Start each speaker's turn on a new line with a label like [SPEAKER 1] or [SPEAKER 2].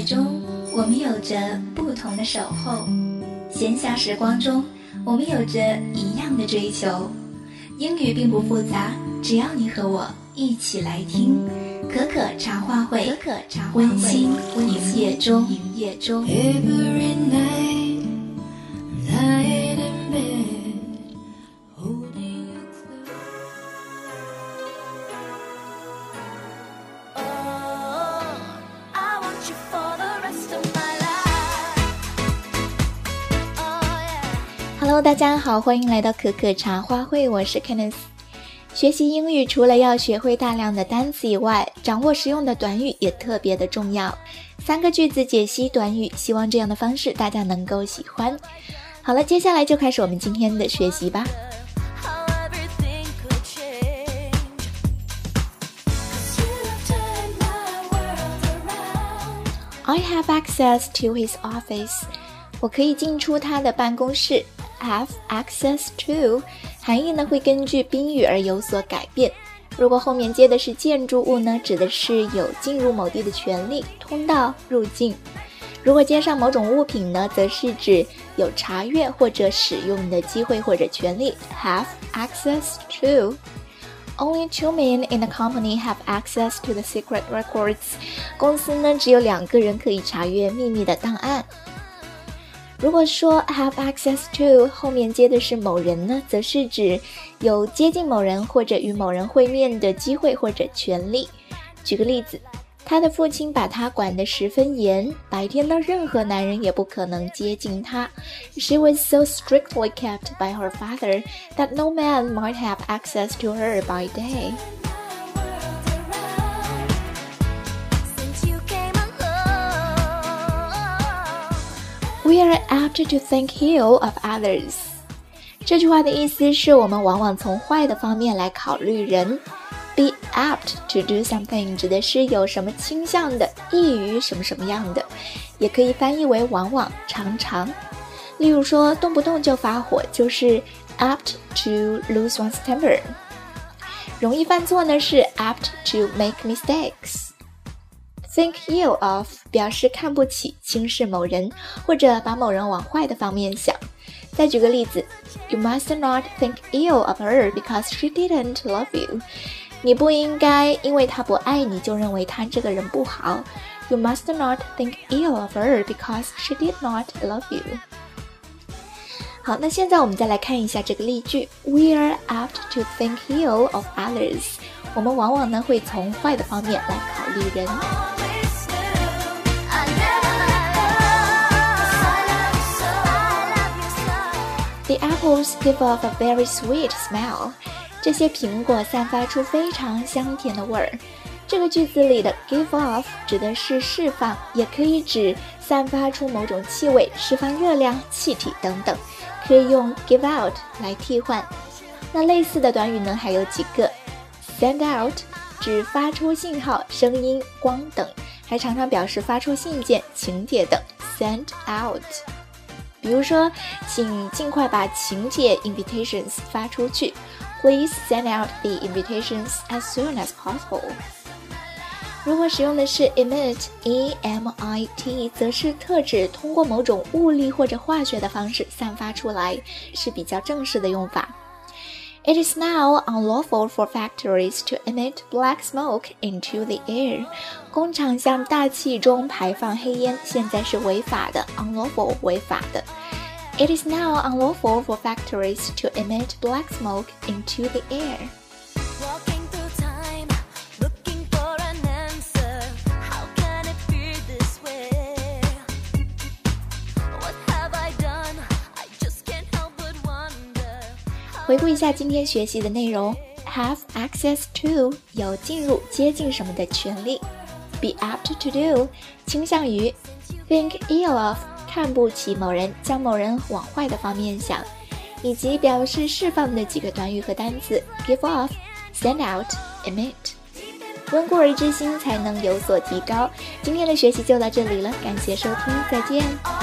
[SPEAKER 1] 中，我们有着不同的守候；闲暇时光中，我们有着一样的追求。英语并不复杂，只要你和我一起来听。可可茶话会，温馨营业中。Every night, lying in bed, holding you close. Oh, I want you for the rest of my life. Oh yeah. Hello， 大家好，欢迎来到可可茶话会，我是 Kenneth。学习英语除了要学会大量的单词以外，掌握实用的短语也特别的重要。3个句子解析短语，希望这样的方式大家能够喜欢。好了，接下来就开始我们今天的学习吧。I have access to his office. 我可以进出他的办公室。Have access to 含义呢会根据宾语而有所改变。如果后面接的是建筑物呢，指的是有进入某地的权利、通道、入境。如果接上某种物品呢，则是指有查阅或者使用的机会或者权利。Have access to. Only 2 men in the company have access to the secret records. 公司呢只有2个人可以查阅秘密的档案。如果说 have access to 后面接的是某人呢，则是指有接近某人或者与某人会面的机会或者权利。举个例子，他的父亲把他管得十分严，白天的任何男人也不可能接近他。She was so strictly kept by her father that no man might have access to her by day. We are apt to think ill of others. 这句话的意思是我们往往从坏的方面来考虑人。Be apt to do something 指的是有什么倾向的，易于什么什么样的，也可以翻译为往往、常常。例如说动不动就发火，就是 apt to lose one's temper。容易犯错呢是 apt to make mistakes。Think ill of 表示看不起、轻视某人，或者把某人往坏的方面想。再举个例子 You must not think ill of her because she didn't love you. 你不应该因为她不爱你就认为她这个人不好。You must not think ill of her because she did not love you. 好，那现在我们再来看一下这个例句 We are apt to think ill of others. 我们往往呢会从坏的方面来考虑人。The apples give off a very sweet smell. 这些苹果散发出非常香甜的味儿。这个句子里的 give off 指的是释放，也可以指散发出某种气味、释放热量、气体等等，可以用 give out 来替换。那类似的短语呢还有几个。Send out 指发出信号、声音、光等，还常常表示发出信件、请帖等。Send out。比如说，请尽快把请帖 invitations 发出去。Please send out the invitations as soon as possible. 如果使用的是 emit, E-M-I-T, 则是特指通过某种物理或者化学的方式散发出来，是比较正式的用法。It is now unlawful for factories to emit black smoke into the air. 工厂向大气中排放黑烟，现在是违法的 unlawful 违法的。It is now unlawful for factories to emit black smoke into the air. Walking through time, looking for an answer. How can it be this way? What have I done? I just can't help but wonder. 回顾一下今天学习的内容 Have access to 有进入、接近什么的权利。Be apt to do 倾向于。Think ill of 看不起某人，将某人往坏的方面想，以及表示释放的几个短语和单词 give off, send out, emit。 温故而知新才能有所提高。今天的学习就到这里了，感谢收听，再见。